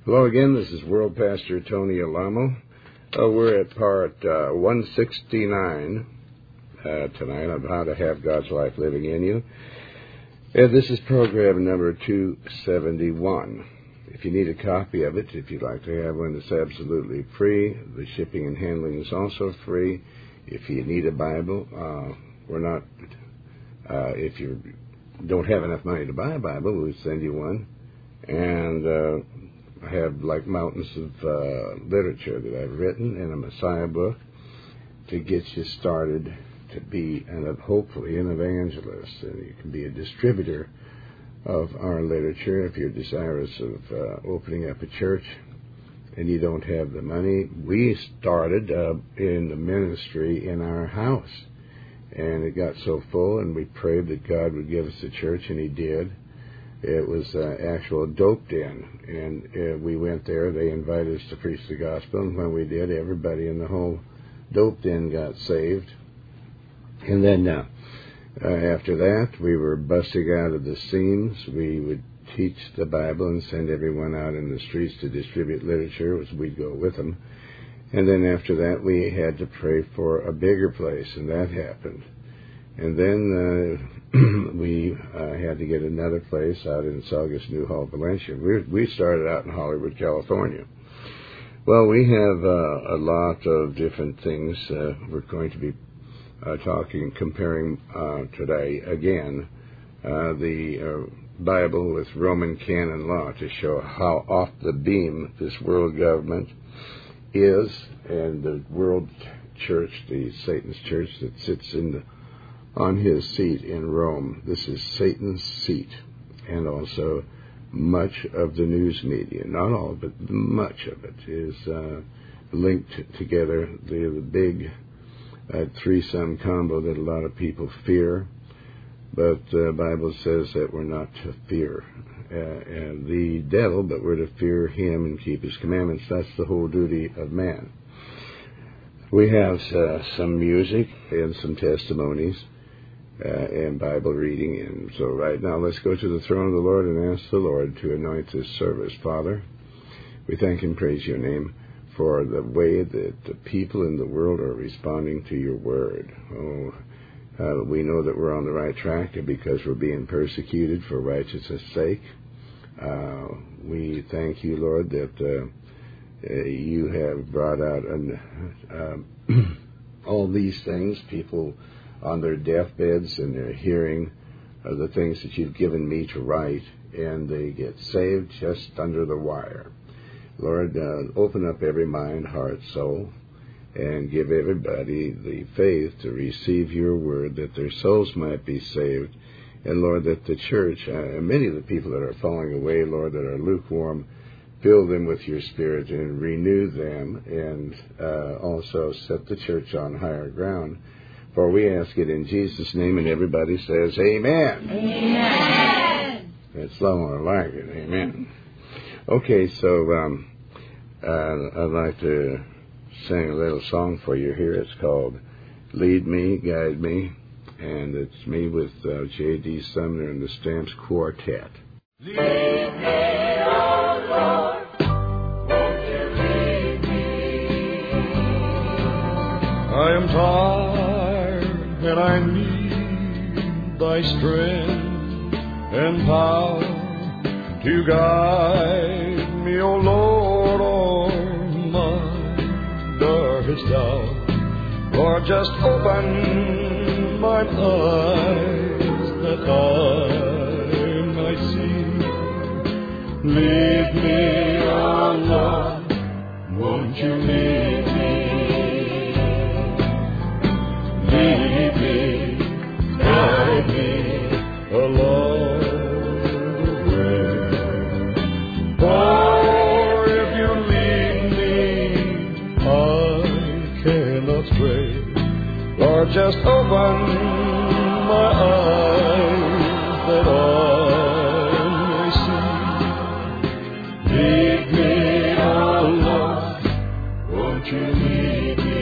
Hello again, this is World Pastor Tony Alamo. We're at part 169 tonight on how to have God's life living in you. This is program number 271. If you need a copy of it, if you'd like to have one, it's absolutely free. The shipping and handling is also free. If you need a Bible, if you don't have enough money to buy a Bible, we'll send you one. And I have like mountains of literature that I've written and a Messiah book to get you started to be, hopefully, an evangelist. And you can be a distributor of our literature if you're desirous of opening up a church and you don't have the money. We started in the ministry in our house, and it got so full, and we prayed that God would give us a church, and He did. It was actual dope den, and we went there. They invited us to preach the gospel, and when we did, everybody in the whole dope den got saved. And then after that, we were busting out of the seams. We would teach the Bible and send everyone out in the streets to distribute literature, as we'd go with them. And then after that, we had to pray for a bigger place, and that happened. And then we had to get another place out in Saugus, Newhall, Valencia. We started out in Hollywood, California. Well, we have a lot of different things. We're going to be comparing today, again, the Bible with Roman canon law to show how off the beam this world government is, and the world church, the Satan's church that sits on his seat in Rome. This is Satan's seat, and also much of the news media, not all, but much of it is linked together. The big threesome combo that a lot of people fear, but the Bible says that we're not to fear the devil, but we're to fear him and keep his commandments. That's the whole duty of man. We have some music and some testimonies and Bible reading. And so right now, let's go to the throne of the Lord and ask the Lord to anoint this service. Father, we thank and praise your name for the way that the people in the world are responding to your word. We know that we're on the right track because we're being persecuted for righteousness' sake. We thank you, Lord, that you have brought out all these things, people on their deathbeds, and they're hearing the things that you've given me to write, and they get saved just under the wire. Lord, open up every mind, heart, soul, and give everybody the faith to receive your word, that their souls might be saved. And Lord, that the church, many of the people that are falling away, Lord, that are lukewarm, fill them with your Spirit and renew them, and also set the church on higher ground. For we ask it in Jesus' name, and everybody says, Amen. Amen. It's slow, I like it. Amen. Okay, so I'd like to sing a little song for you here. It's called Lead Me, Guide Me, and it's me with J.D. Sumner and the Stamps Quartet. Lead me, oh Lord, won't you lead me? I am tired and I need thy strength and power to guide me, O Lord, on my darkest hour. Lord, just open mine eyes that I might see. Lead me, O Lord, won't you lead me? Lead me, guide me along the way. For if you lead me, I cannot stray. Lord, just open my eyes that I may see. Lead me, O Lord, won't you lead me?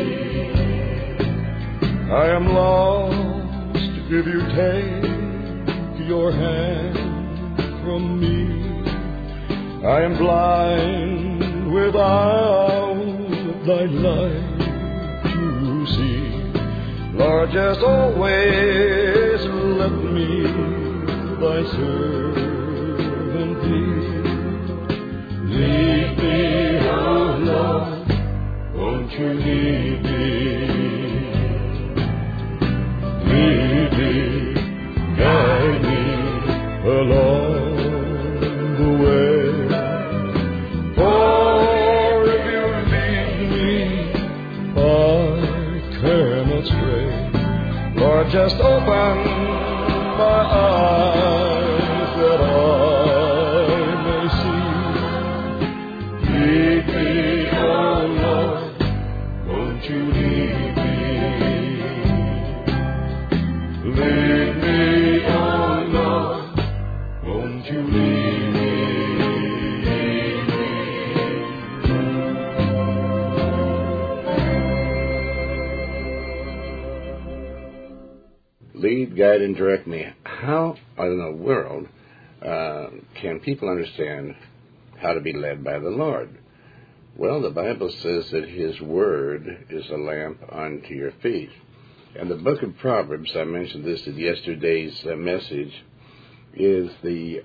I am lost if you take your hand from me. I am blind without thy light to see. Lord, just always let me thy servant be. Lead me, oh Lord, won't you lead me? Lead me, guide me along the way. For if you lead me, I cannot stray. Lord, just open my eyes that I may see. Lead me, oh Lord, won't you lead me? Lead me, oh Lord, won't you lead me? Lead, guide, and direct me. How in the world can people understand how to be led by the Lord? Well, the Bible says that His Word is a lamp unto your feet. And the book of Proverbs, I mentioned this in yesterday's message, is the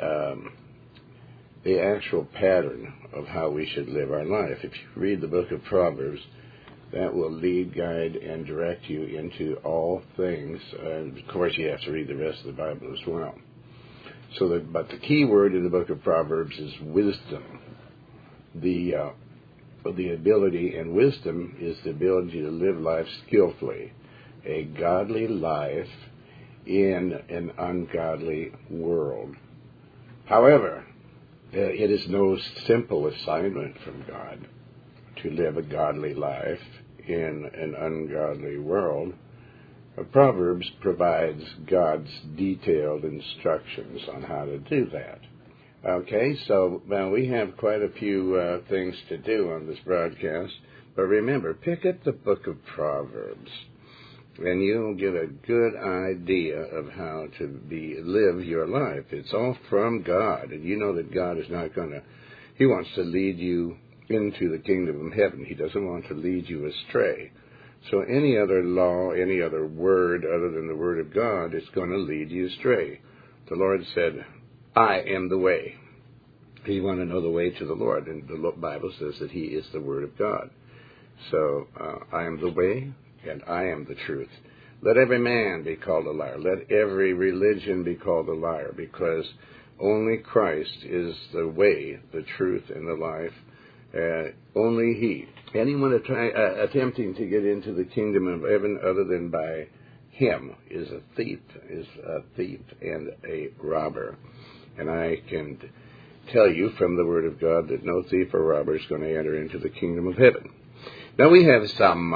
actual pattern of how we should live our life. If you read the book of Proverbs, that will lead, guide, and direct you into all things. And of course, you have to read the rest of the Bible as well. But the key word in the book of Proverbs is wisdom. The ability, and wisdom is the ability to live life skillfully, a godly life in an ungodly world. However, it is no simple assignment from God to live a godly life in an ungodly world. Proverbs provides God's detailed instructions on how to do that. Okay, so we have quite a few things to do on this broadcast, but remember, pick up the book of Proverbs, and you'll get a good idea of how to live your life. It's all from God, and you know that God is not going to, He wants to lead you into the kingdom of heaven. He doesn't want to lead you astray. So any other law, any other word other than the word of God is going to lead you astray. The Lord said, I am the way. You want to know the way to the Lord, and the Bible says that He is the Word of God. So I am the way, and I am the truth. Let every man be called a liar. Let every religion be called a liar, because only Christ is the way, the truth, and the life. Only He. Anyone attempting to get into the kingdom of heaven other than by Him is a thief and a robber. And I can tell you from the Word of God that no thief or robber is going to enter into the kingdom of heaven. Now we have some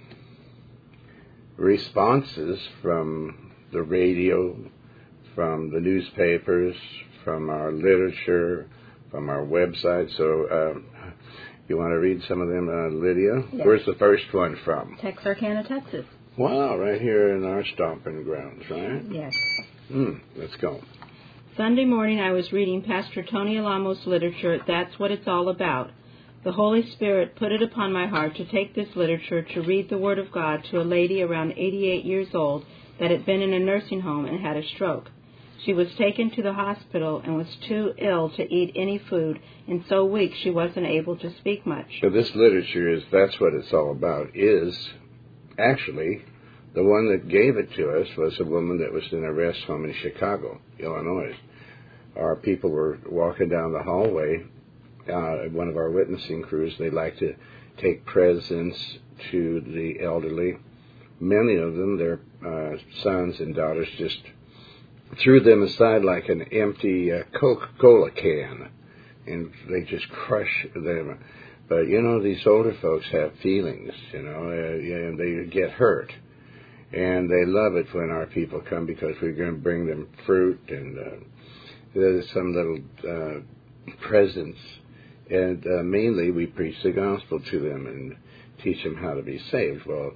responses from the radio, from the newspapers, from our literature, from our website. So you want to read some of them, Lydia? Yes. Where's the first one from? Texarkana, Texas. Wow, right here in our stomping grounds, right? Yes. Let's go. Sunday morning I was reading Pastor Tony Alamo's literature, That's What It's All About. The Holy Spirit put it upon my heart to take this literature to read the Word of God to a lady around 88 years old that had been in a nursing home and had a stroke. She was taken to the hospital and was too ill to eat any food, and so weak she wasn't able to speak much. So this literature That's What It's All About is actually the one that gave it to us was a woman that was in a rest home in Chicago, Illinois. Our people were walking down the hallway, one of our witnessing crews. They like to take presents to the elderly. Many of them, their sons and daughters, just threw them aside like an empty Coca-Cola can, and they just crush them. But, these older folks have feelings, and they get hurt. And they love it when our people come because we're going to bring them fruit and there's some little presents. And mainly we preach the gospel to them and teach them how to be saved. Well,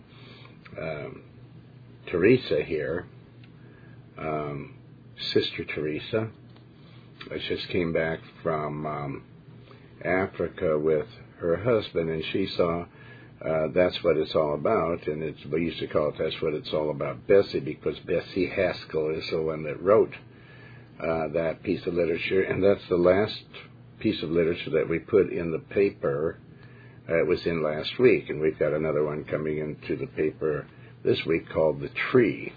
Teresa here, Sister Teresa, just came back from Africa with her husband, and she saw That's What It's All About, and we used to call it That's What It's All About Bessie, because Bessie Haskell is the one that wrote that piece of literature, and that's the last piece of literature that we put in the paper. It was in last week, and we've got another one coming into the paper this week called The Tree.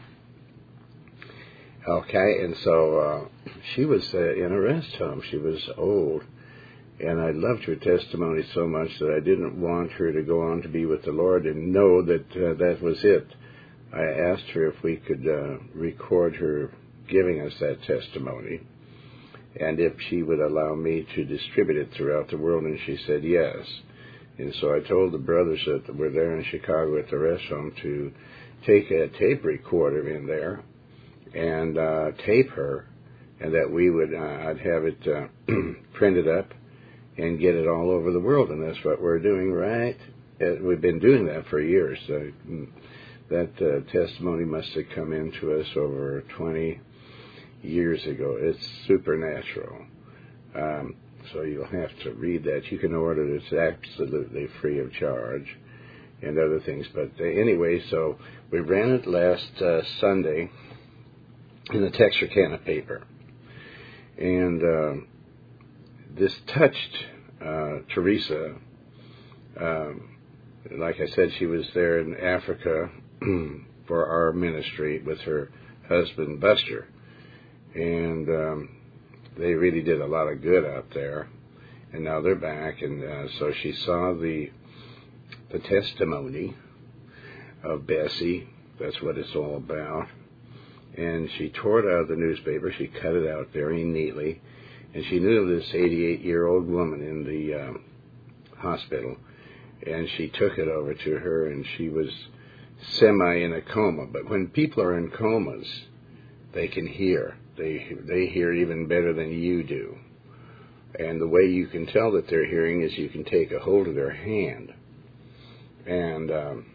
Okay, and so she was in a rest home. She was old, and I loved her testimony so much that I didn't want her to go on to be with the Lord and know that that was it. I asked her if we could record her giving us that testimony, and if she would allow me to distribute it throughout the world, and she said yes. And so I told the brothers that were there in Chicago at the rest home to take a tape recorder in there and tape her, and that we would I'd have it printed up and get it all over the world, and that's what we're doing, right? We've been doing that for years. That testimony must have come into us over 20 years ago. It's supernatural. So you'll have to read that. You can order it. It's absolutely free of charge and other things. But anyway, so we ran it last Sunday in the Texarkana paper. And this touched Teresa. Like I said, she was there in Africa for our ministry with her husband, Buster. And they really did a lot of good out there, and now they're back, and so she saw the testimony of Bessie. That's what it's all about. And she tore it out of the newspaper. She cut it out very neatly, and she knew of this 88-year-old woman in the hospital, and she took it over to her, and she was semi in a coma. But when people are in comas, they can hear. They hear even better than you do. And the way you can tell that they're hearing is you can take a hold of their hand and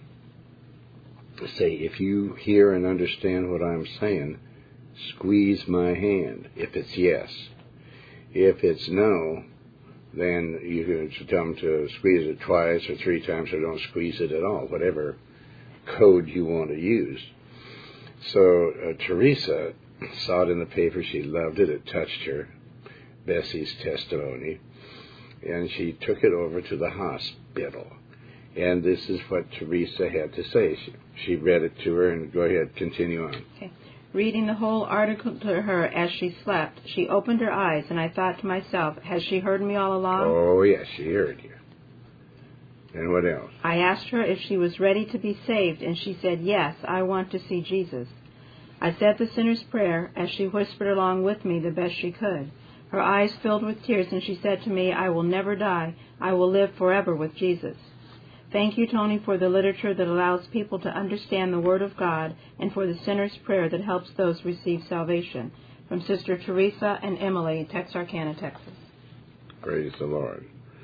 say, if you hear and understand what I'm saying, squeeze my hand, if it's yes. If it's no, then you can tell them to squeeze it twice or 3 times, or don't squeeze it at all, whatever code you want to use. So Teresa saw it in the paper. She loved it. It touched her, Bessie's testimony. And she took it over to the hospital. And this is what Teresa had to say. She read it to her, and go ahead, continue on. Okay. Reading the whole article to her as she slept, she opened her eyes, and I thought to myself, has she heard me all along? Oh, yes, she heard you. And what else? I asked her if she was ready to be saved, and she said, yes, I want to see Jesus. I said the sinner's prayer as she whispered along with me the best she could. Her eyes filled with tears, and she said to me, I will never die. I will live forever with Jesus. Thank you, Tony, for the literature that allows people to understand the Word of God, and for the sinner's prayer that helps those receive salvation. From Sister Teresa and Emily, Texarkana, Texas. Praise the Lord.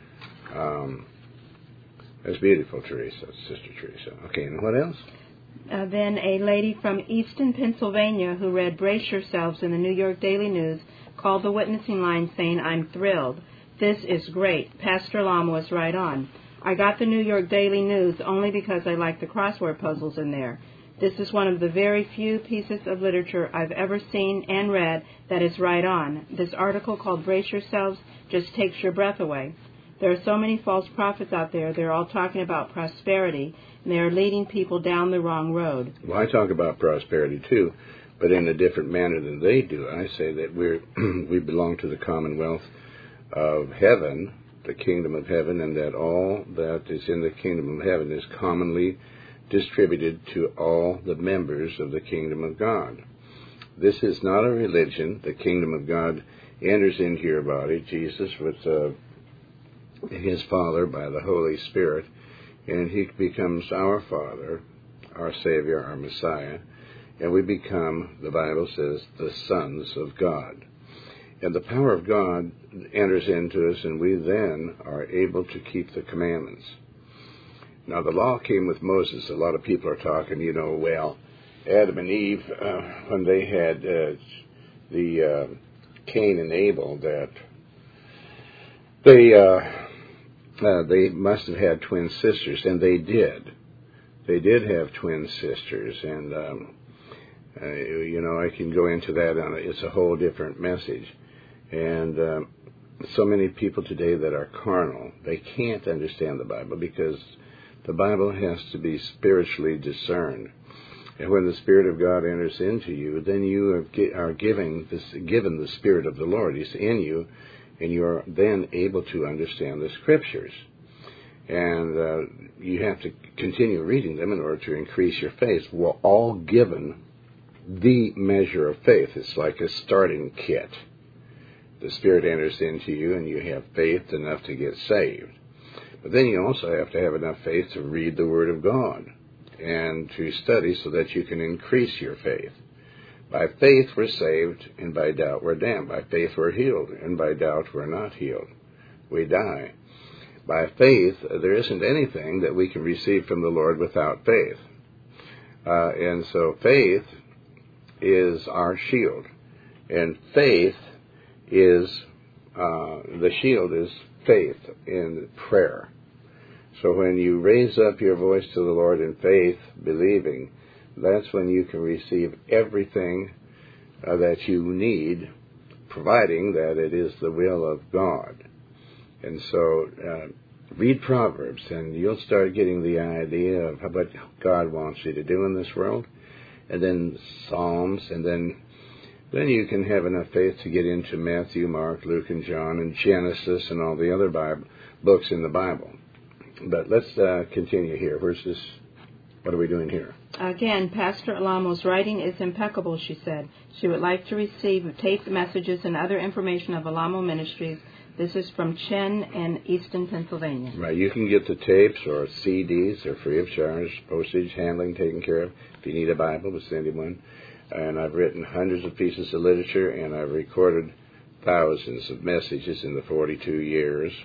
That's beautiful, Teresa, Sister Teresa. Okay, and what else? Then a lady from Easton, Pennsylvania, who read Brace Yourselves in the New York Daily News, called the witnessing line saying, I'm thrilled. This is great. Pastor Lam was right on. I got the New York Daily News only because I like the crossword puzzles in there. This is one of the very few pieces of literature I've ever seen and read that is right on. This article called Brace Yourselves just takes your breath away. There are so many false prophets out there. They're all talking about prosperity, and they are leading people down the wrong road. Well, I talk about prosperity too, but in a different manner than they do. I say that we belong to the commonwealth of heaven, the kingdom of heaven, and that all that is in the kingdom of heaven is commonly distributed to all the members of the kingdom of God. This is not a religion. The kingdom of God enters into your body, Jesus with his Father by the Holy Spirit, and he becomes our Father, our Savior, our Messiah, and we become, the Bible says, the sons of God. And the power of God enters into us, and we then are able to keep the commandments. Now, the law came with Moses. A lot of people are talking, well, Adam and Eve, when they had the Cain and Abel, that they they must have had twin sisters, and they did. They did have twin sisters, and I can go into that. It's a whole different message. And so many people today that are carnal, they can't understand the Bible because the Bible has to be spiritually discerned. And when the Spirit of God enters into you, then you are given the Spirit of the Lord. He's in you, and you are then able to understand the Scriptures. And you have to continue reading them in order to increase your faith. We're all given the measure of faith. It's like a starting kit. The Spirit enters into you, and you have faith enough to get saved. But then you also have to have enough faith to read the Word of God and to study so that you can increase your faith. By faith we're saved, and by doubt we're damned. By faith we're healed, and by doubt we're not healed. We die. By faith, there isn't anything that we can receive from the Lord without faith. And so faith is our shield. And faith is, the shield is faith in prayer. So when you raise up your voice to the Lord in faith, believing, that's when you can receive everything that you need, providing that it is the will of God. And so read Proverbs, and you'll start getting the idea of what God wants you to do in this world. And then Psalms, and then you can have enough faith to get into Matthew, Mark, Luke, and John, and Genesis, and all the other books in the Bible. But let's continue here. What are we doing here? Again, Pastor Alamo's writing is impeccable, she said. She would like to receive taped messages and other information of Alamo Ministries. This is from Chen in Easton, Pennsylvania. Right. You can get the tapes or CDs. They're free of charge. Postage, handling taken care of. If you need a Bible, we'll send you one. And I've written hundreds of pieces of literature, and I've recorded thousands of messages in the 42 years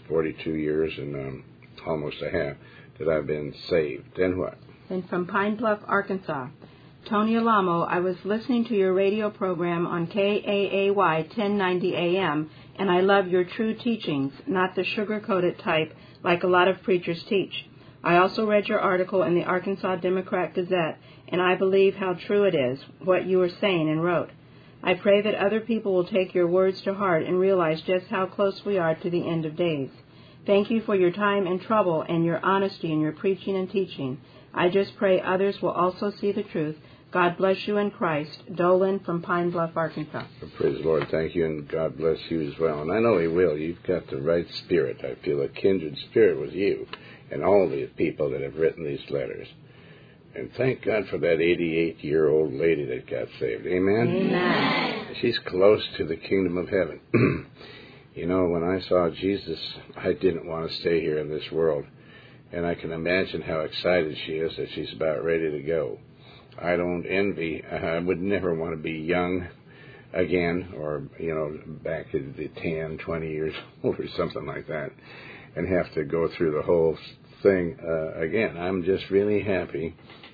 and almost a half that I've been saved. Then what? And from Pine Bluff, Arkansas. Tony Alamo, I was listening to your radio program on KAAY 1090 AM, and I love your true teachings, not the sugar-coated type like a lot of preachers teach. I also read your article in the Arkansas Democrat Gazette, and I believe how true it is, what you were saying and wrote. I pray that other people will take your words to heart and realize just how close we are to the end of days. Thank you for your time and trouble and your honesty in your preaching and teaching. I just pray others will also see the truth. God bless you in Christ. Dolan from Pine Bluff, Arkansas. Praise the Lord. Thank you, and God bless you as well. And I know He will. You've got the right spirit. I feel a kindred spirit with you and all these people that have written these letters. And thank God for that 88-year-old lady that got saved. Amen? Amen. She's close to the kingdom of heaven. You know, when I saw Jesus, I didn't want to stay here in this world. And I can imagine how excited she is that she's about ready to go. I don't envy. I would never want to be young again, or, back at the 10, 20 years old or something like that, and have to go through the whole thing again. I'm just really happy.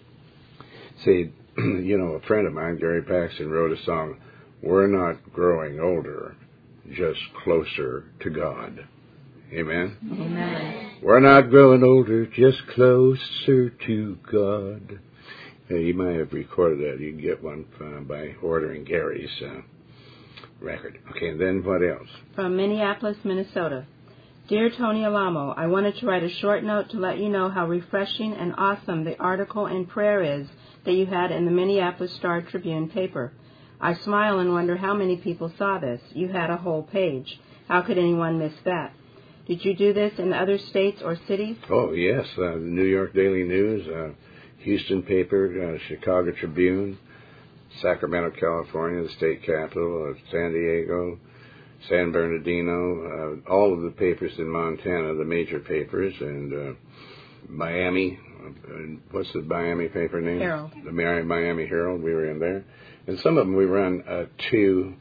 See, a friend of mine, Gary Paxton, wrote a song, "We're not growing older, just closer to God." Amen? Amen. We're not growing older, just closer to God. You might have recorded that. You can get one by ordering Gary's record. Okay, and then what else? From Minneapolis, Minnesota. Dear Tony Alamo, I wanted to write a short note to let you know how refreshing and awesome the article and prayer is that you had in the Minneapolis Star-Tribune paper. I smile and wonder how many people saw this. You had a whole page. How could anyone miss that? Did you do this in other states or cities? Oh, yes. The New York Daily News, Houston paper, Chicago Tribune, Sacramento, California, the state capital of San Diego, San Bernardino, all of the papers in Montana, the major papers, and Miami. What's the Miami paper name? Herald. The Miami Herald. We were in there. And some of them we run two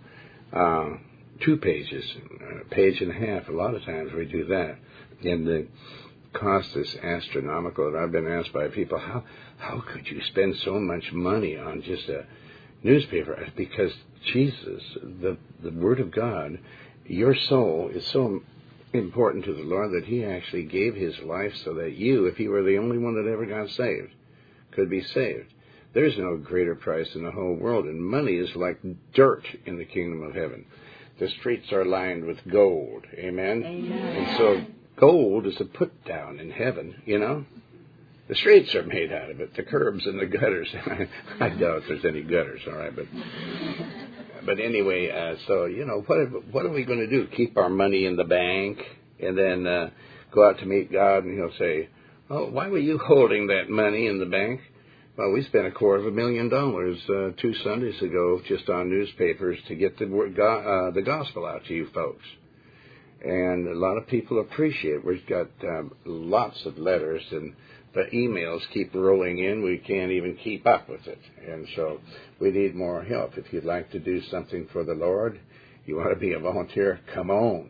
pages, a page and a half. A lot of times we do that. And the cost is astronomical. And I've been asked by people, how could you spend so much money on just a newspaper? Because Jesus, the Word of God, your soul is so important to the Lord that He actually gave His life so that you, if you were the only one that ever got saved, could be saved. There's no greater price in the whole world, and money is like dirt in the kingdom of heaven. The streets are lined with gold. Amen? Amen. And so gold is a put down in heaven, you know. The streets are made out of it, the curbs and the gutters. I doubt there's any gutters, all right, but anyway, so, you know, what are we going to do? Keep our money in the bank and then go out to meet God, and He'll say, oh, why were you holding that money in the bank? Well, we spent $250,000 2 Sundays ago just on newspapers to get the gospel out to you folks. And a lot of people appreciate it. We've got lots of letters, and the emails keep rolling in. We can't even keep up with it. And so we need more help. If you'd like to do something for the Lord, you want to be a volunteer, come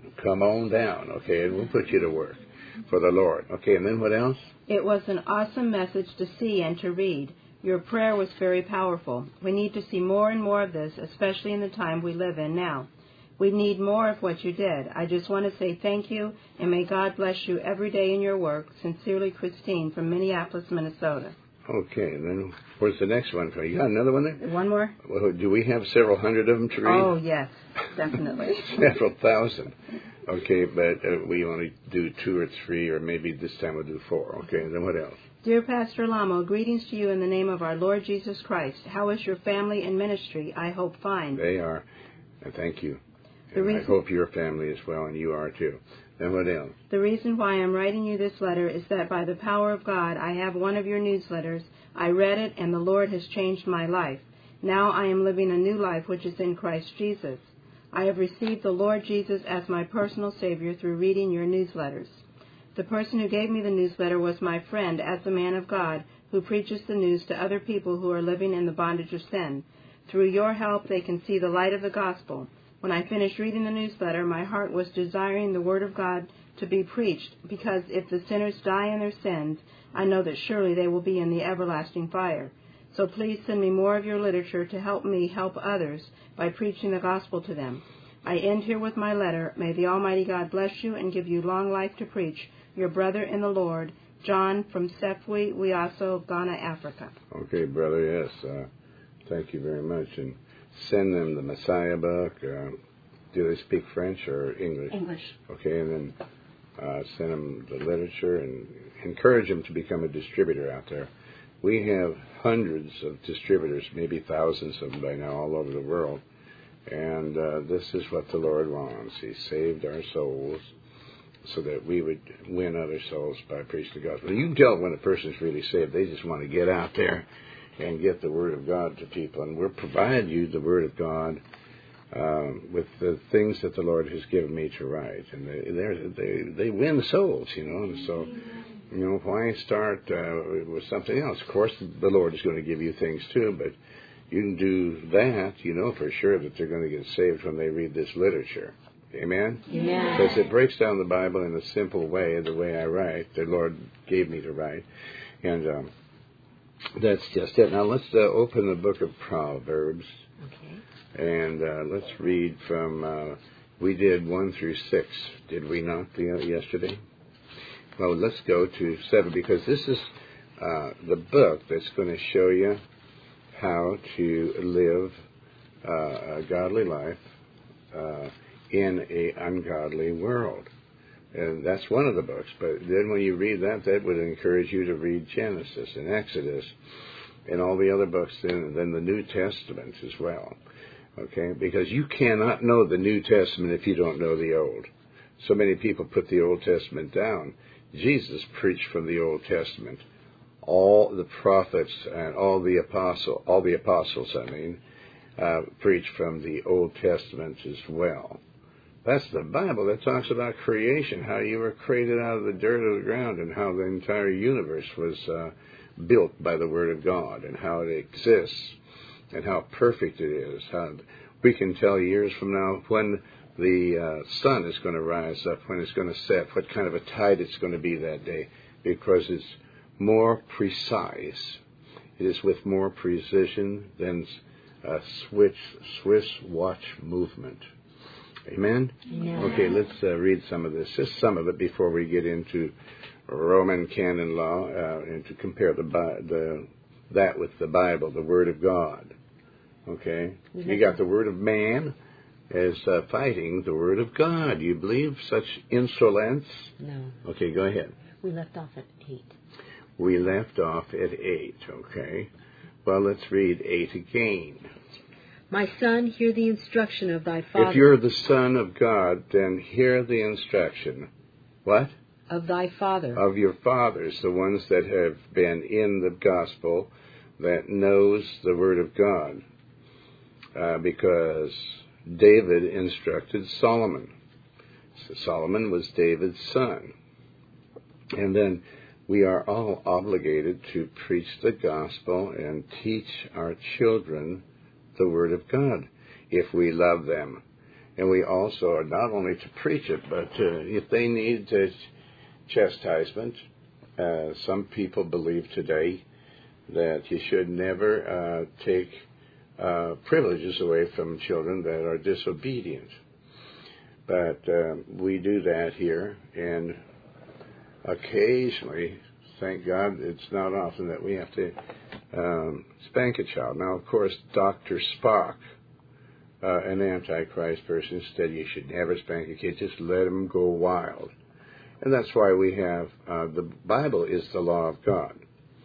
on down, okay, and we'll put you to work for the Lord. Okay, and then what else? It was an awesome message to see and to read. Your prayer was very powerful. We need to see more and more of this, especially in the time we live in now. We need more of what you did. I just want to say thank you, and may God bless you every day in your work. Sincerely, Christine from Minneapolis, Minnesota. Okay, and then where's the next one? You got another one there? One more? Well, do we have several hundred of them to read? Oh, yes, definitely. Several thousand. Okay, but we only do 2 or 3, or maybe this time we'll do 4. Okay, and then what else? Dear Pastor Lamo, greetings to you in the name of our Lord Jesus Christ. How is your family and ministry? I hope fine. They are, and thank you. And I hope your family is well, and you are too. Then what else? The reason why I'm writing you this letter is that by the power of God, I have one of your newsletters. I read it, and the Lord has changed my life. Now I am living a new life, which is in Christ Jesus. I have received the Lord Jesus as my personal Savior through reading your newsletters. The person who gave me the newsletter was my friend as a man of God who preaches the news to other people who are living in the bondage of sin. Through your help, they can see the light of the gospel. When I finished reading the newsletter, my heart was desiring the Word of God to be preached, because if the sinners die in their sins, I know that surely they will be in the everlasting fire. So please send me more of your literature to help me help others by preaching the gospel to them. I end here with my letter. May the Almighty God bless you and give you long life to preach. Your brother in the Lord, John from Sefwi, Wiaso, Ghana, Africa. Okay, brother, yes. Thank you very much. And send them the Messiah book. Do they speak French or English? English. Okay, and then send them the literature and encourage them to become a distributor out there. We have hundreds of distributors, maybe thousands of them by now all over the world. And this is what the Lord wants. He saved our souls so that we would win other souls by preaching the gospel. You can tell when a person's really saved. They just want to get out there and get the Word of God to people. And we'll provide you the Word of God with the things that the Lord has given me to write. And they win souls, you know. And so, you know, why start with something else? Of course, the Lord is going to give you things too, but you can do that, you know for sure that they're going to get saved when they read this literature. Amen? Amen. Because it breaks down the Bible in a simple way, the way I write. The Lord gave me to write. And that's just it. Now let's open the book of Proverbs. Okay. And let's read from, we did 1 through 6, did we not, yesterday? Well, let's go to 7, because this is the book that's going to show you how to live a godly life in an ungodly world. And that's one of the books. But then when you read that, that would encourage you to read Genesis and Exodus and all the other books, and then the New Testament as well. Okay? Because you cannot know the New Testament if you don't know the Old. So many people put the Old Testament down. Jesus preached from the Old Testament. All the prophets and all the apostles, preach from the Old Testament as well. That's the Bible that talks about creation, how you were created out of the dirt of the ground, and how the entire universe was built by the Word of God, and how it exists, and how perfect it is. How we can tell years from now when the sun is going to rise up, when it's going to set, what kind of a tide it's going to be that day, because it's more precise. It is with more precision than a Swiss watch movement. Amen? Amen. Okay, let's read some of this, just some of it before we get into Roman canon law and to compare that with the Bible, the Word of God. Okay? You got the Word of man as fighting the Word of God. You believe such insolence? No. Okay, go ahead. We left off at 8. We left off at 8, okay? Well, let's read 8 again. My son, hear the instruction of thy father. If you're the Son of God, then hear the instruction. What? Of thy father. Of your fathers, the ones that have been in the gospel, that knows the Word of God. Because David instructed Solomon. So Solomon was David's son. And then we are all obligated to preach the gospel and teach our children the Word of God if we love them. And we also are not only to preach it, but if they need chastisement, some people believe today that you should never take privileges away from children that are disobedient. But we do that here, and occasionally, thank God, it's not often that we have to spank a child. Now, of course, Dr. Spock, an Antichrist person, said you should never spank a kid, just let them go wild. And that's why we have, the Bible is the law of God.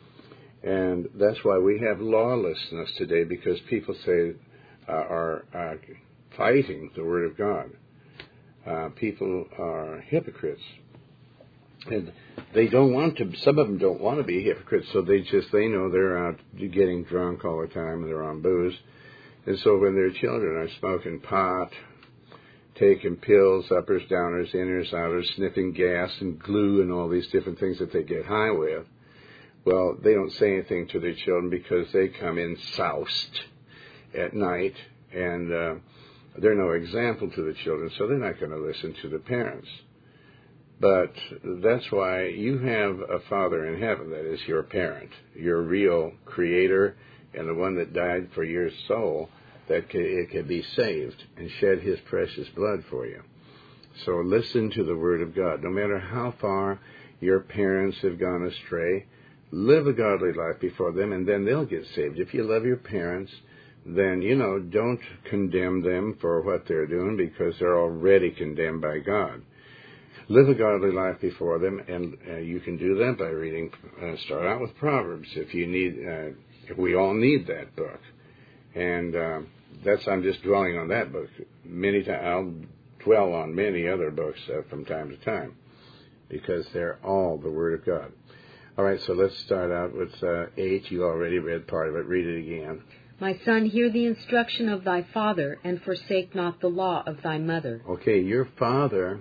And that's why we have lawlessness today, because people say are fighting the Word of God. People are hypocrites. And they don't want to, some of them don't want to be hypocrites, so they know they're out getting drunk all the time and they're on booze. And so when their children are smoking pot, taking pills, uppers, downers, inners, outers, sniffing gas and glue and all these different things that they get high with, well, they don't say anything to their children because they come in soused at night, and they're no example to the children, so they're not going to listen to the parents. But that's why you have a Father in heaven that is your parent, your real Creator, and the one that died for your soul, that it can be saved and shed His precious blood for you. So listen to the Word of God. No matter how far your parents have gone astray, live a godly life before them, and then they'll get saved. If you love your parents, then, don't condemn them for what they're doing, because they're already condemned by God. Live a godly life before them, and you can do that by reading, start out with Proverbs, if you need, we all need that book. And I'm just dwelling on that book. I'll dwell on many other books from time to time, because they're all the Word of God. All right, so let's start out with 8. You already read part of it. Read it again. My son, hear the instruction of thy father, and forsake not the law of thy mother. Okay, your father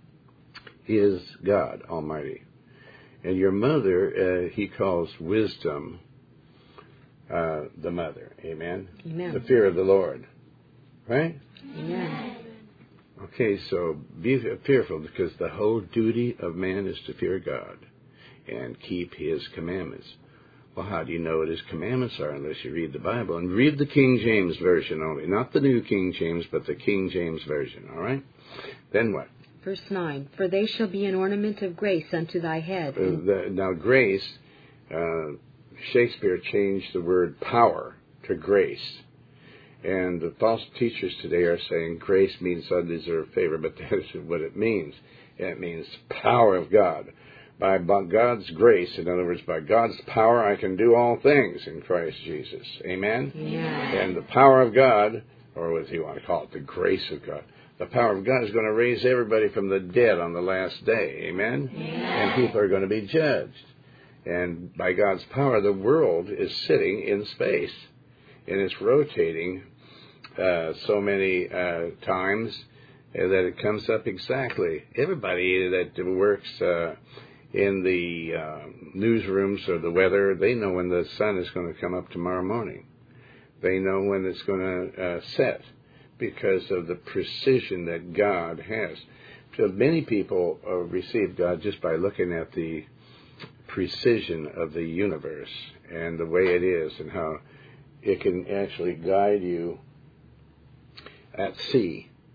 is God Almighty. And your mother, he calls wisdom the mother. Amen? Amen. The fear of the Lord. Right? Amen. Okay, so be fearful, because the whole duty of man is to fear God and keep His commandments. Well, how do you know what His commandments are unless you read the Bible? And read the King James Version only. Not the New King James, but the King James Version. All right? Then what? Verse 9, for they shall be an ornament of grace unto thy head. Now, grace, Shakespeare changed the word power to grace. And the false teachers today are saying grace means undeserved favor, but that isn't what it means. It means power of God. By God's grace, in other words, by God's power, I can do all things in Christ Jesus. Amen? Amen. And the power of God, or what you want to call it, the grace of God, the power of God is going to raise everybody from the dead on the last day. Amen? Amen. And people are going to be judged. And by God's power, the world is sitting in space. And it's rotating so many times that it comes up exactly. Everybody that works in the newsrooms or the weather, they know when the sun is going to come up tomorrow morning. They know when it's going to set, because of the precision that God has. So many people receive God just by looking at the precision of the universe and the way it is, and how it can actually guide you at sea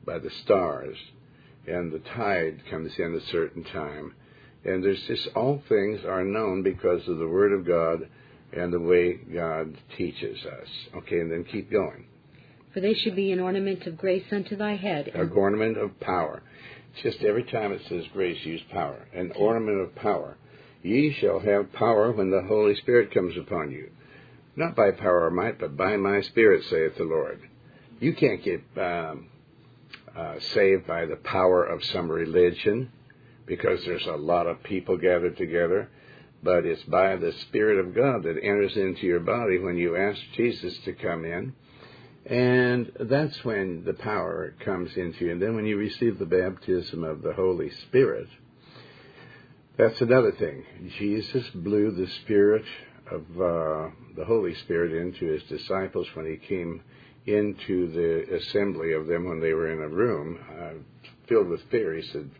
by the stars, and the tide comes in a certain time. And there's just, all things are known because of the Word of God and the way God teaches us. Okay, and then keep going. For they should be an ornament of grace unto thy head. An ornament of power. Just every time it says grace, use power. An ornament of power. Ye shall have power when the Holy Spirit comes upon you. Not by power or might, but by my Spirit, saith the Lord. You can't get saved by the power of some religion, because there's a lot of people gathered together. But it's by the Spirit of God that enters into your body when you ask Jesus to come in. And that's when the power comes into you. And then when you receive the baptism of the Holy Spirit, that's another thing. Jesus blew the Spirit of the Holy Spirit into his disciples when he came into the assembly of them when they were in a room filled with fear. He said,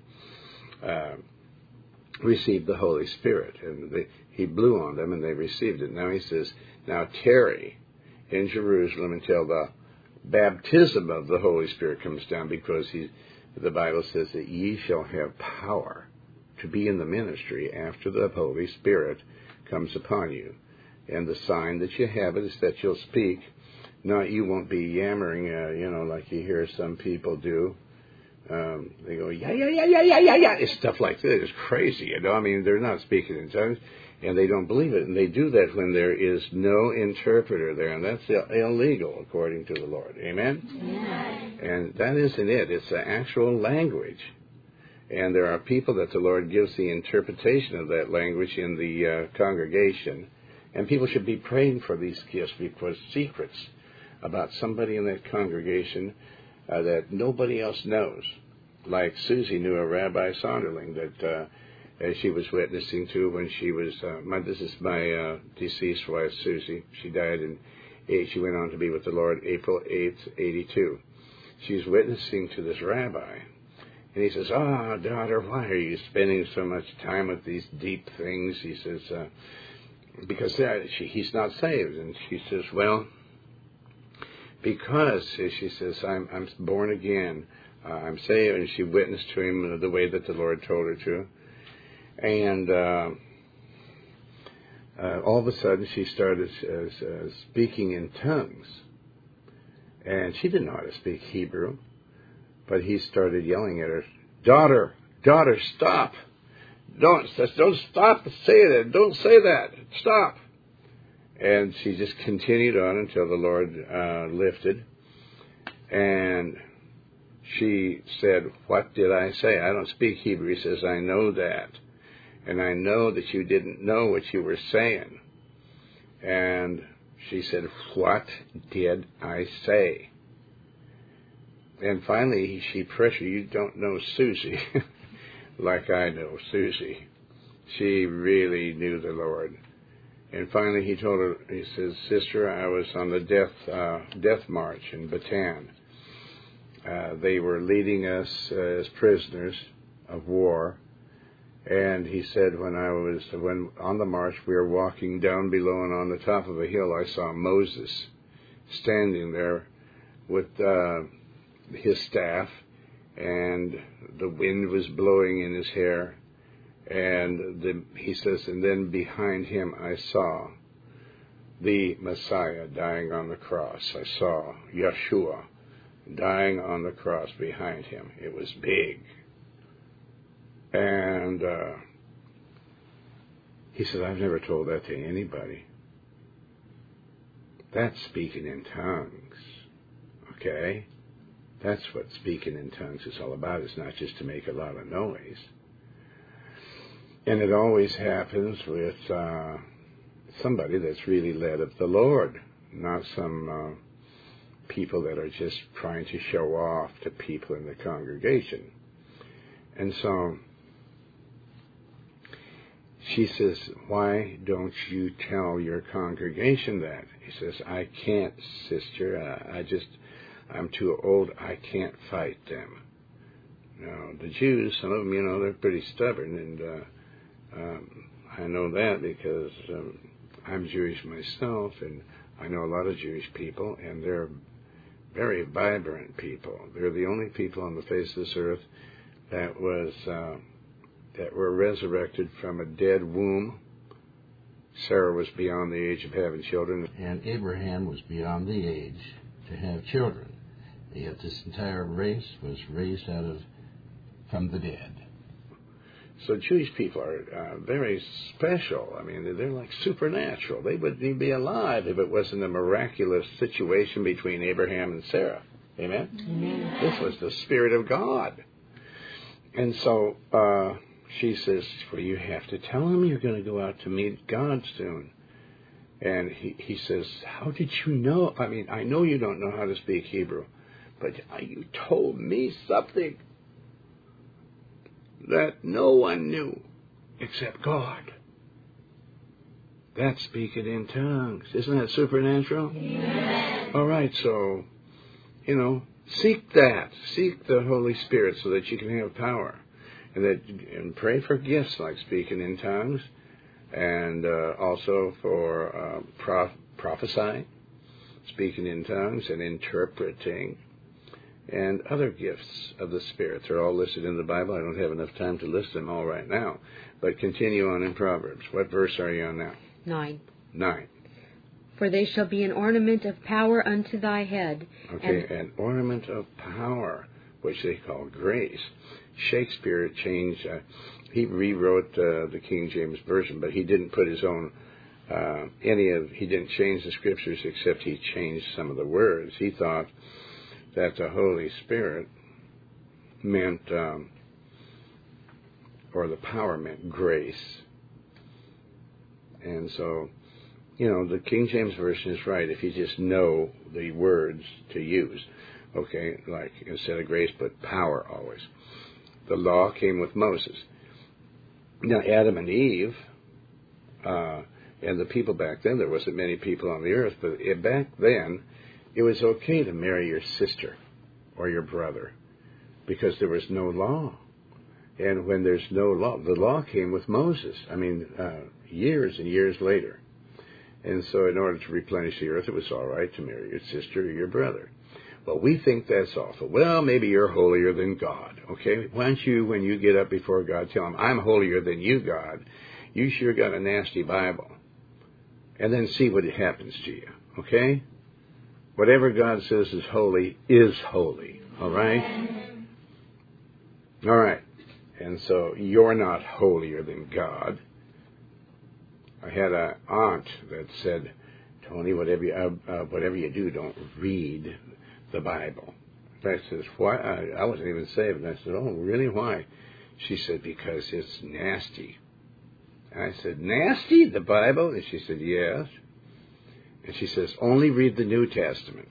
receive the Holy Spirit. And he blew on them and they received it. Now he says, now tarry in Jerusalem until the baptism of the Holy Spirit comes down, because the Bible says that ye shall have power to be in the ministry after the Holy Spirit comes upon you. And the sign that you have it is that you'll speak. Not, you won't be yammering, like you hear some people do. They go, yeah. It's stuff like that. It's crazy, I mean, they're not speaking in tongues, and they don't believe it. And they do that when there is no interpreter there, and that's illegal according to the Lord. Amen? Amen. And that isn't it. It's the actual language. And there are people that the Lord gives the interpretation of that language in the congregation. And people should be praying for these gifts, because secrets about somebody in that congregation that nobody else knows. Like Susie knew a Rabbi Sonderling that she was witnessing to when she was, this is my deceased wife, Susie. She died she went on to be with the Lord April 8th, 82. She's witnessing to this rabbi. And he says, daughter, why are you spending so much time with these deep things? He says, because he's not saved. And she says, well, because, she says, I'm born again. I'm saved. And she witnessed to him the way that the Lord told her to. And all of a sudden she started speaking in tongues. And she didn't know how to speak Hebrew. But he started yelling at her, daughter, stop. Don't stop saying that. Don't say that. Stop. And she just continued on until the Lord lifted. And she said, what did I say? I don't speak Hebrew. He says, I know that. And I know that you didn't know what you were saying. And she said, what did I say? And finally, she pressured, you don't know Susie like I know Susie. She really knew the Lord. And finally, he told her, he says, sister, I was on the death march in Bataan. They were leading us as prisoners of war. And he said, when on the march, we were walking down below, and on the top of a hill, I saw Moses standing there with his staff, and the wind was blowing in his hair. And he says, and then behind him I saw the Messiah dying on the cross. I saw Yeshua dying on the cross behind him. It was big. And he said, I've never told that to anybody. That's speaking in tongues. Okay? That's what speaking in tongues is all about. It's not just to make a lot of noise. And it always happens with somebody that's really led of the Lord, not some people that are just trying to show off to people in the congregation. And so she says, why don't you tell your congregation that? He says, I can't, sister. I'm too old. I can't fight them. Now, the Jews, some of them, they're pretty stubborn, and I know that because I'm Jewish myself, and I know a lot of Jewish people, and they're very vibrant people. They're the only people on the face of this earth that were resurrected from a dead womb. Sarah was beyond the age of having children. And Abraham was beyond the age to have children. Yet this entire race was raised from the dead. So Jewish people are very special. I mean, they're like supernatural. They wouldn't even be alive if it wasn't a miraculous situation between Abraham and Sarah. Amen? Amen. This was the Spirit of God. And so she says, well, you have to tell him you're going to go out to meet God soon. And he says, how did you know? I mean, I know you don't know how to speak Hebrew, but you told me something that no one knew except God. That's speaking in tongues. Isn't that supernatural? Yes. All right, so, seek that. Seek the Holy Spirit so that you can have power. And pray for gifts like speaking in tongues, and also for prophesying, speaking in tongues, and interpreting, and other gifts of the Spirit. They're all listed in the Bible. I don't have enough time to list them all right now. But continue on in Proverbs. What verse are you on now? 9. 9. For they shall be an ornament of power unto thy head. Okay, an ornament of power, which they call grace. Shakespeare changed, he rewrote the King James Version, but he didn't put his own, he didn't change the scriptures except he changed some of the words. He thought that the Holy Spirit meant, or the power meant grace. And so, the King James Version is right if you just know the words to use. Okay, like instead of grace, but power always. The law came with Moses. Now, Adam and Eve, and the people back then, there wasn't many people on the earth, but back then, it was okay to marry your sister or your brother because there was no law. And when there's no law, the law came with Moses. I mean, years and years later. And so in order to replenish the earth, it was all right to marry your sister or your brother. But we think that's awful. Well, maybe you're holier than God, okay? Why don't you, when you get up before God, tell him, I'm holier than you, God. You sure got a nasty Bible. And then see what happens to you, okay? Whatever God says is holy, all right? All right. And so you're not holier than God. I had an aunt that said, Tony, whatever you do, don't read the Bible. I says, why? I wasn't even saved. And I said, oh, really? Why? She said, because it's nasty. I said, nasty, the Bible? And she said, yes. And she says, only read the New Testament.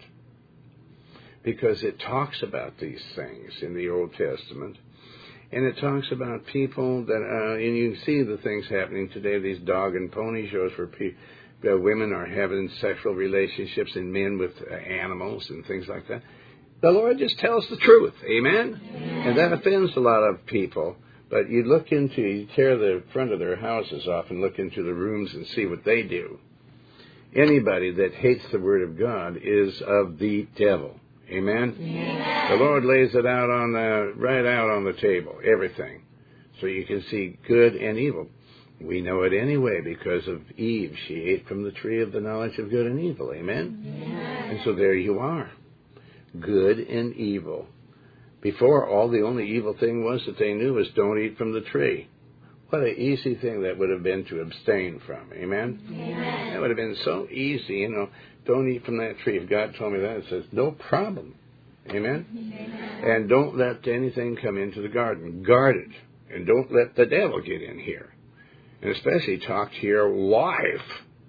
Because it talks about these things in the Old Testament. And it talks about people that, and you see the things happening today, these dog and pony shows where women are having sexual relationships and men with animals and things like that. The Lord just tells the truth, amen? And that offends a lot of people. But you tear the front of their houses off and look into the rooms and see what they do. Anybody that hates the Word of God is of the devil. Amen? Amen. The Lord lays it out right out on the table, everything. So you can see good and evil. We know it anyway because of Eve. She ate from the tree of the knowledge of good and evil. Amen? Amen. And so there you are. Good and evil. Before, the only evil thing was that they knew was don't eat from the tree. What an easy thing that would have been to abstain from. Amen? Amen. That would have been so easy, don't eat from that tree. If God told me that, it says, no problem. Amen? Amen. And don't let anything come into the garden. Guard it. And don't let the devil get in here. And especially talk to your wife.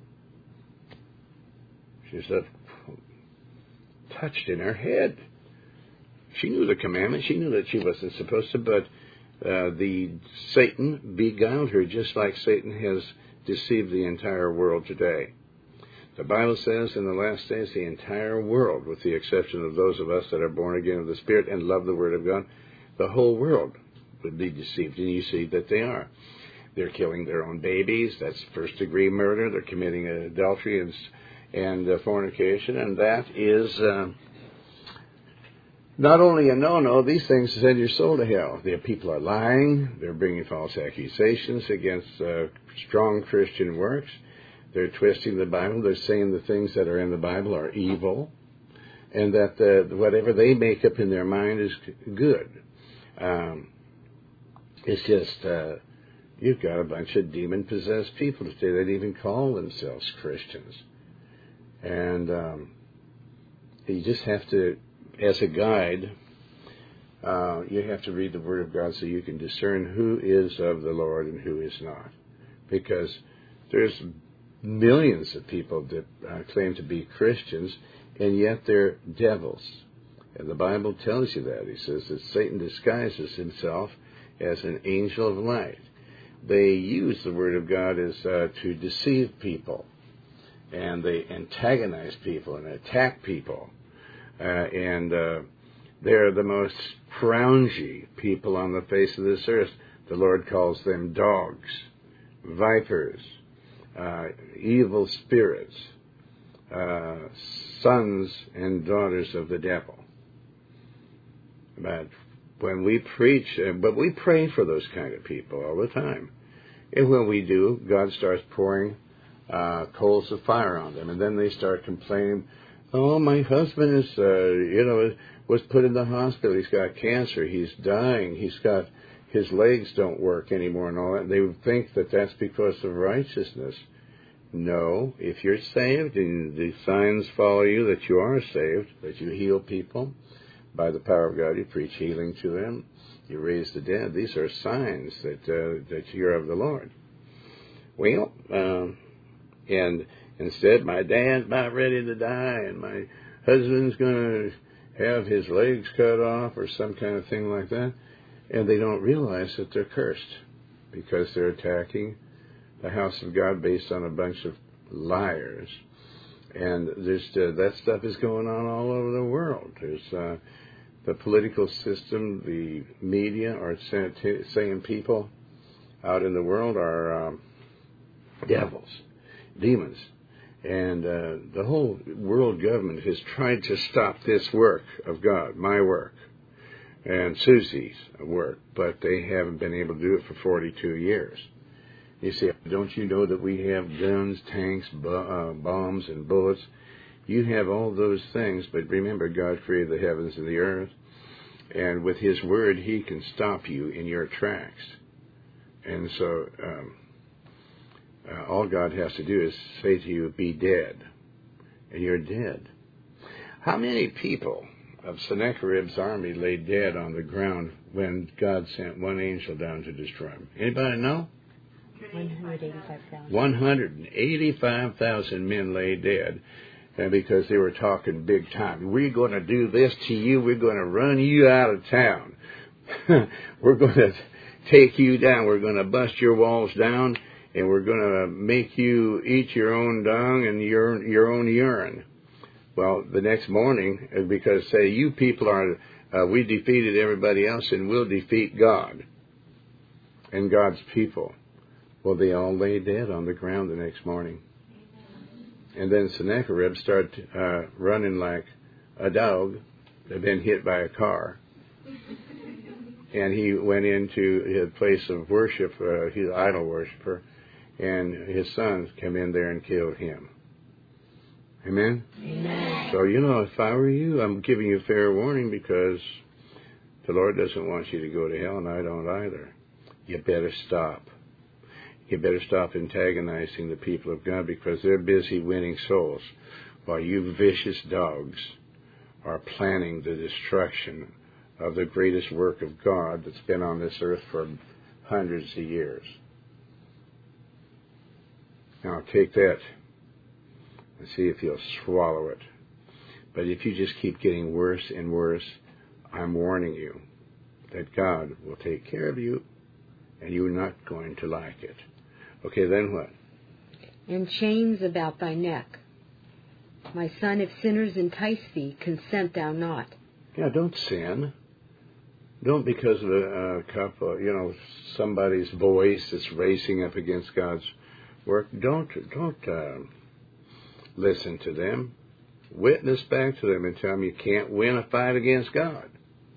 She's touched in her head. She knew the commandment. She knew that she wasn't supposed to, but the Satan beguiled her just like Satan has deceived the entire world today. The Bible says in the last days the entire world, with the exception of those of us that are born again of the Spirit and love the Word of God, the whole world would be deceived. And you see that they are. They're killing their own babies. That's first-degree murder. They're committing adultery and fornication. And that is not only a no-no, these things send your soul to hell. The people are lying. They're bringing false accusations against strong Christian works. They're twisting the Bible. They're saying the things that are in the Bible are evil, and that whatever they make up in their mind is good. It's just, you've got a bunch of demon-possessed people today that even call themselves Christians. And you just have to, as a guide, you have to read the Word of God so you can discern who is of the Lord and who is not. Because there's millions of people that claim to be Christians, and yet they're devils. And the Bible tells you that. He says that Satan disguises himself as an angel of light. They use the Word of God as to deceive people, and they antagonize people and attack people. And they're the most frowsy people on the face of this earth. The Lord calls them dogs, vipers, evil spirits, sons and daughters of the devil. But when we preach, but we pray for those kind of people all the time. And when we do, God starts pouring coals of fire on them. And then they start complaining, oh, my husband is, was put in the hospital. He's got cancer. He's dying. His legs don't work anymore and all that. They would think that that's because of righteousness. No, if you're saved and the signs follow you that you are saved, that you heal people by the power of God, you preach healing to them, you raise the dead. These are signs that you're of the Lord. Well, and instead, my dad's about ready to die, and my husband's going to have his legs cut off or some kind of thing like that, and they don't realize that they're cursed because they're attacking the house of God based on a bunch of liars. And that stuff is going on all over the world. There's the political system, the media are saying people out in the world are devils, demons. And the whole world government has tried to stop this work of God, my work, and Susie's work, but they haven't been able to do it for 42 years. You see, don't you know that we have guns, tanks, bombs, and bullets? You have all those things, but remember, God created the heavens and the earth, and with His Word, He can stop you in your tracks. And so all God has to do is say to you, be dead, and you're dead. How many people of Sennacherib's army lay dead on the ground when God sent one angel down to destroy them? Anybody know? 185,000. 185,000 men lay dead, and because they were talking big time. We're going to do this to you. We're going to run you out of town. We're going to take you down. We're going to bust your walls down, and we're going to make you eat your own dung and your own urine. Well, the next morning, because say you people are, we defeated everybody else, and we'll defeat God and God's people. Well, they all lay dead on the ground the next morning. And then Sennacherib started running like a dog that had been hit by a car. And he went into his place of worship, he's an idol worshiper, and his sons came in there and killed him. Amen? Amen. So, if I were you, I'm giving you fair warning because the Lord doesn't want you to go to hell, and I don't either. You better stop. You better stop antagonizing the people of God because they're busy winning souls while you vicious dogs are planning the destruction of the greatest work of God that's been on this earth for hundreds of years. Now take that and see if you'll swallow it. But if you just keep getting worse and worse, I'm warning you that God will take care of you and you're not going to like it. Okay, then what? And chains about thy neck. My son, if sinners entice thee, consent thou not. Yeah, don't sin. Don't because of a couple, somebody's voice that's racing up against God's work. Don't listen to them. Witness back to them and tell them you can't win a fight against God.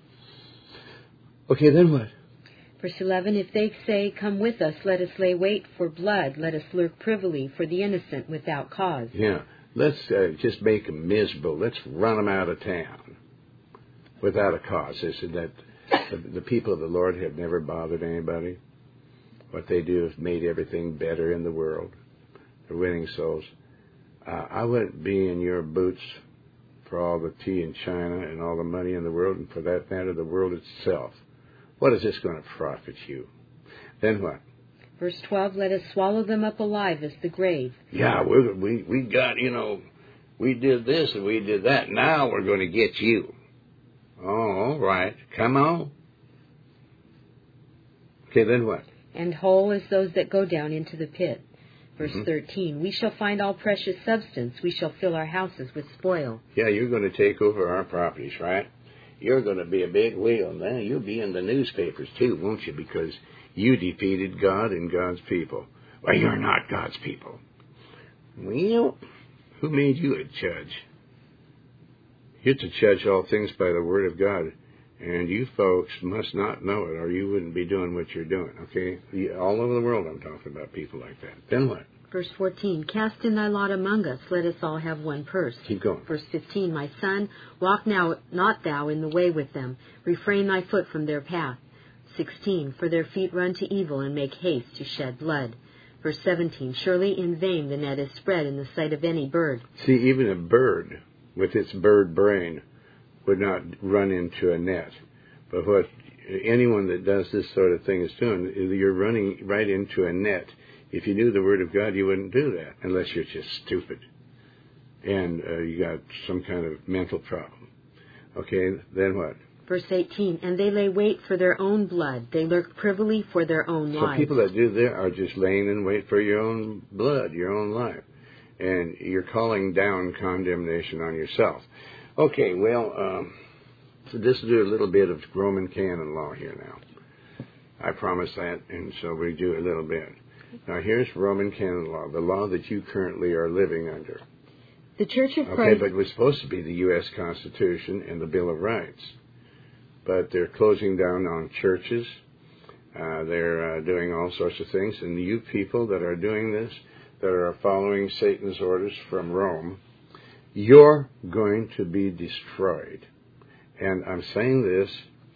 Okay, then what? Verse 11, if they say, come with us, let us lay wait for blood, let us lurk privily for the innocent without cause. Yeah, let's just make them miserable. Let's run them out of town without a cause. Isn't that the people of the Lord have never bothered anybody? What they do is made everything better in the world. They're winning souls. I wouldn't be in your boots for all the tea in China and all the money in the world, and for that matter, the world itself. What is this going to profit you? Then what? Verse 12, let us swallow them up alive as the grave. Yeah, we got, we did this and we did that. Now we're going to get you. Oh, all right. Come on. Okay, then what? And whole as those that go down into the pit. Verse 13, we shall find all precious substance. We shall fill our houses with spoil. Yeah, you're going to take over our properties, right? You're going to be a big wheel. Now, you'll be in the newspapers, too, won't you? Because you defeated God and God's people. Well, you're not God's people. Well, who made you a judge? You're to judge all things by the Word of God. And you folks must not know it, or you wouldn't be doing what you're doing, okay? All over the world I'm talking about people like that. Then what? Verse 14, cast in thy lot among us, let us all have one purse. Keep going. Verse 15, my son, walk now not thou in the way with them, refrain thy foot from their path. 16, for their feet run to evil and make haste to shed blood. Verse 17, surely in vain the net is spread in the sight of any bird. See, even a bird with its bird brain would not run into a net. But what anyone that does this sort of thing is doing, you're running right into a net. If you knew the Word of God, you wouldn't do that, unless you're just stupid and you got some kind of mental problem. Okay, then what? Verse 18, and they lay wait for their own blood. They lurk privily for their own lives. So people that do that are just laying in wait for your own blood, your own life. And you're calling down condemnation on yourself. Okay, well, so just do a little bit of Roman canon law here now. I promise that, and so we do a little bit. Now, here's Roman canon law, the law that you currently are living under. The Church of Christ... Okay, but it was supposed to be the U.S. Constitution and the Bill of Rights. But they're closing down on churches. They're doing all sorts of things. And you people that are doing this, that are following Satan's orders from Rome, you're going to be destroyed. And I'm saying this,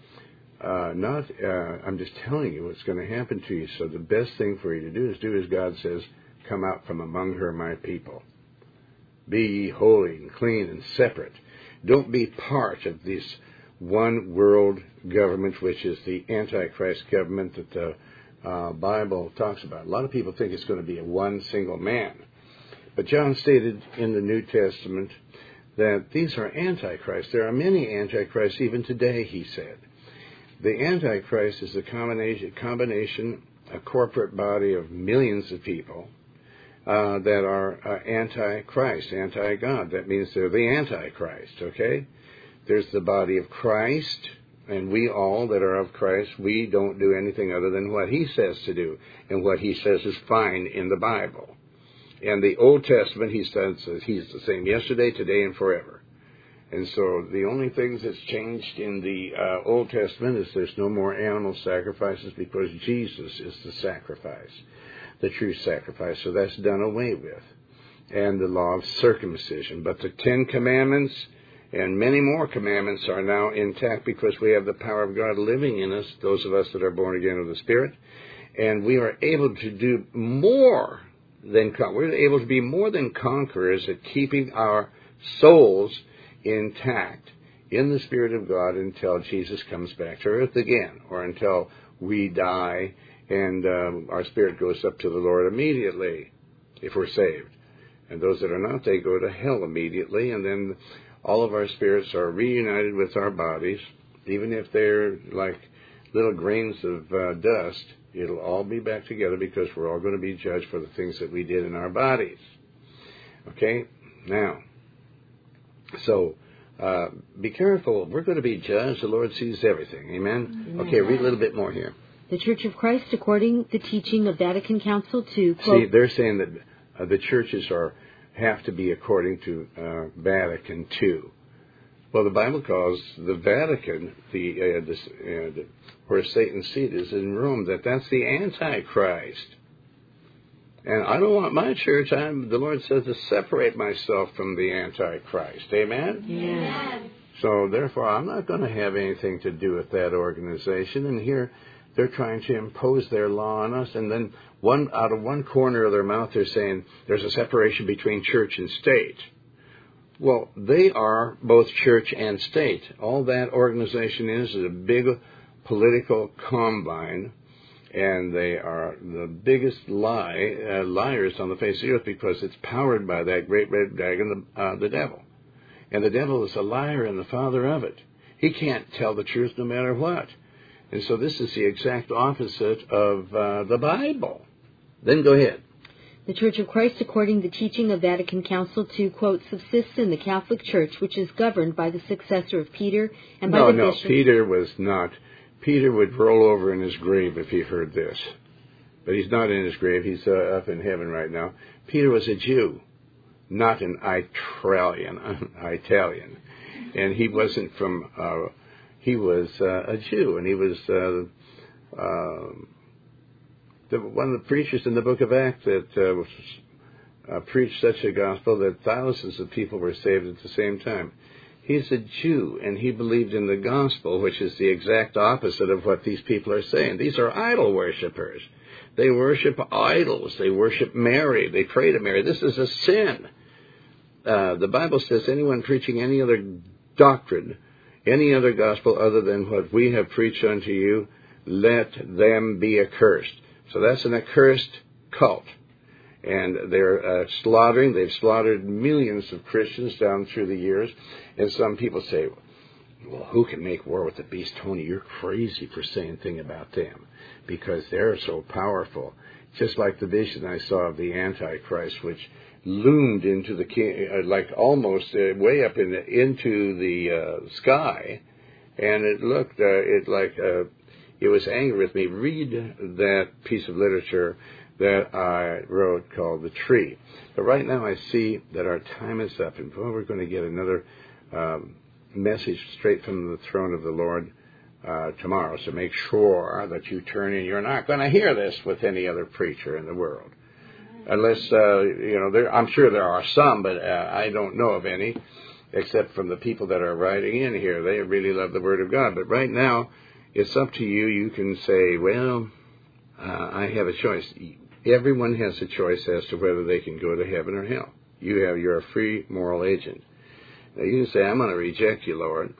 I'm just telling you what's going to happen to you. So the best thing for you to do is do as God says, come out from among her, my people. Be ye holy and clean and separate. Don't be part of this one world government, which is the Antichrist government that the Bible talks about. A lot of people think it's going to be a one single man. But John stated in the New Testament that these are antichrists. There are many antichrists even today, he said. The Antichrist is a combination, a corporate body of millions of people that are anti-Christ, anti-God. That means they're the Antichrist, okay? There's the body of Christ, and we all that are of Christ, we don't do anything other than what he says to do, and what he says is fine in the Bible. And the Old Testament, he says he's the same yesterday, today, and forever. And so the only things that's changed in the Old Testament is there's no more animal sacrifices because Jesus is the sacrifice, the true sacrifice. So that's done away with. And the law of circumcision. But the 10 Commandments and many more commandments are now intact because we have the power of God living in us, those of us that are born again of the Spirit. And we are able to do more than we're able to be more than conquerors at keeping our souls intact in the Spirit of God until Jesus comes back to earth again, or until we die and our spirit goes up to the Lord immediately, if we're saved. And those that are not, they go to hell immediately, and then all of our spirits are reunited with our bodies, even if they're like little grains of dust. It'll all be back together because we're all going to be judged for the things that we did in our bodies. Okay? Now, so be careful. We're going to be judged. The Lord sees everything. Amen? Amen. Okay, read a little bit more here. The Church of Christ, according to the teaching of Vatican Council II, See, they're saying that the churches have to be according to Vatican II. Well, the Bible calls the Vatican, where Satan's seat is in Rome, that's the Antichrist. And I don't want my church, the Lord says, to separate myself from the Antichrist. Amen? Yes. So, therefore, I'm not going to have anything to do with that organization. And here, they're trying to impose their law on us. And then out of one corner of their mouth, they're saying there's a separation between church and state. Well, they are both church and state. All that organization is a big political combine, and they are the biggest liars on the face of the earth, because it's powered by that great red dragon, the devil. And the devil is a liar and the father of it. He can't tell the truth no matter what. And so this is the exact opposite of the Bible. Then go ahead. The Church of Christ, according to the teaching of Vatican Council II, quote, subsists in the Catholic Church, which is governed by the successor of Peter and by the bishops. No, Peter was not. Peter would roll over in his grave if he heard this. But he's not in his grave. He's up in heaven right now. Peter was a Jew, not an Italian. And he wasn't from, he was a Jew, and he was one of the preachers in the book of Acts that preached such a gospel that thousands of people were saved at the same time. He's a Jew, and he believed in the gospel, which is the exact opposite of what these people are saying. These are idol worshippers. They worship idols. They worship Mary. They pray to Mary. This is a sin. The Bible says anyone preaching any other doctrine, any other gospel other than what we have preached unto you, let them be accursed. So that's an accursed cult. And they're they've slaughtered millions of Christians down through the years. And some people say, well, who can make war with the beast? Tony, you're crazy for saying anything about them, because they're so powerful. Just like the vision I saw of the Antichrist, which loomed into the like almost way up into the sky, and it looked it was angry with me. Read that piece of literature that I wrote called The Tree. But right now I see that our time is up, and we're going to get another message straight from the throne of the Lord tomorrow. So make sure that you turn in. You're not going to hear this with any other preacher in the world. Unless, I'm sure there are some, but I don't know of any, except from the people that are writing in here. They really love the Word of God. But right now, it's up to you. You can say, well, I have a choice. Everyone has a choice as to whether they can go to heaven or hell. You're a free moral agent. Now, you can say, I'm going to reject you, Lord,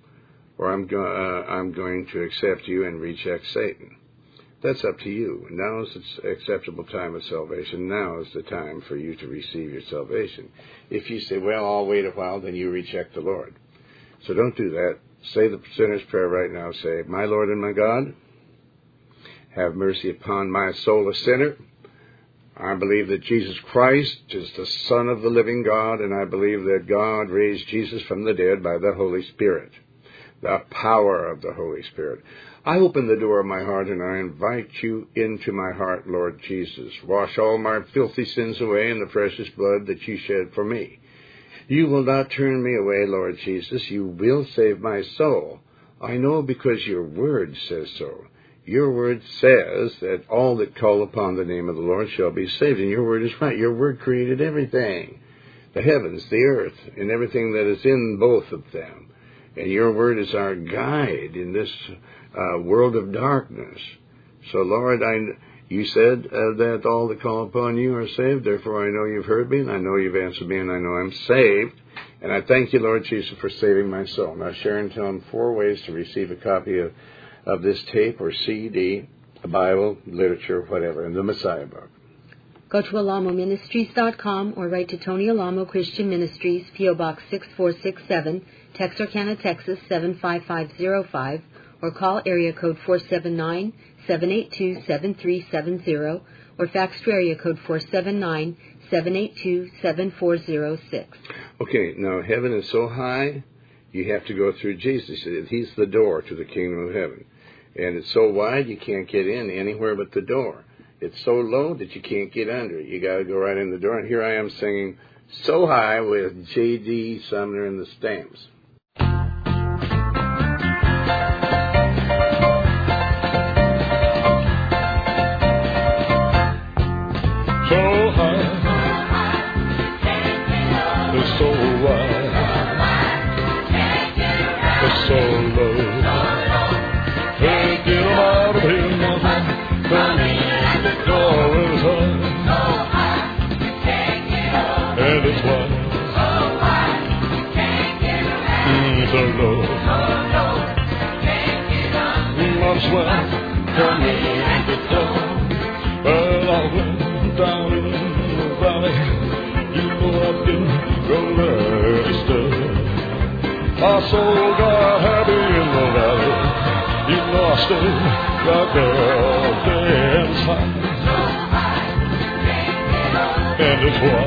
or I'm going to accept you and reject Satan. That's up to you. Now is the acceptable time of salvation. Now is the time for you to receive your salvation. If you say, well, I'll wait a while, then you reject the Lord. So don't do that. Say the sinner's prayer right now. Say, my Lord and my God, have mercy upon my soul, a sinner. I believe that Jesus Christ is the Son of the living God, and I believe that God raised Jesus from the dead by the Holy Spirit, the power of the Holy Spirit. I open the door of my heart, and I invite you into my heart, Lord Jesus. Wash all my filthy sins away in the precious blood that you shed for me. You will not turn me away, Lord Jesus. You will save my soul. I know because your word says so. Your word says that all that call upon the name of the Lord shall be saved. And your word is right. Your word created everything, the heavens, the earth, and everything that is in both of them. And your word is our guide in this world of darkness. So, Lord, you said that all that call upon you are saved. Therefore, I know you've heard me, and I know you've answered me, and I know I'm saved. And I thank you, Lord Jesus, for saving my soul. Now, Sharon, tell them 4 ways to receive a copy of this tape or CD, a Bible, literature, whatever, and the Messiah book. Go to alamoministries.com or write to Tony Alamo Christian Ministries, P.O. Box 6467, Texarkana, Texas 75505, or call area code 479-782-7370, or fax to area code 479-782-7406. Okay, now heaven is so high, you have to go through Jesus. He's the door to the kingdom of heaven. And it's so wide, you can't get in anywhere but the door. It's so low that you can't get under it. You got to go right in the door. And here I am singing So High with J.D. Sumner and the Stamps. So high, it's so wide, it's so low. Hey, get 'em out of here, mother. Come in, the door is high, and it's wide, so low. Might as well come in the door. Well, I went down in the valley, you know I didn't go there to stay. My soul got happy in the valley, you know I stayed right there all day inside. And it's why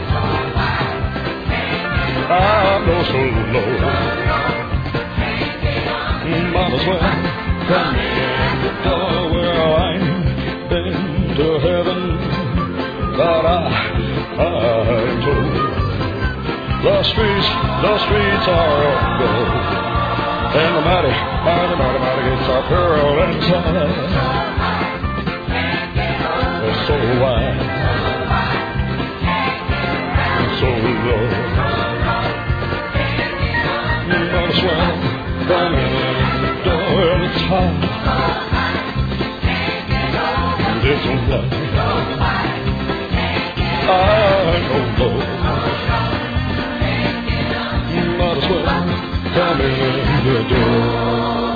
I know so low. Might as well come in the door where I ain't been to heaven. But I'm told the streets are of gold, and the mighty gates are pearl inside. They're so wide, so low. Might as well come in the door, and it's high, and it's wide. I don't know. Might as well come in the door.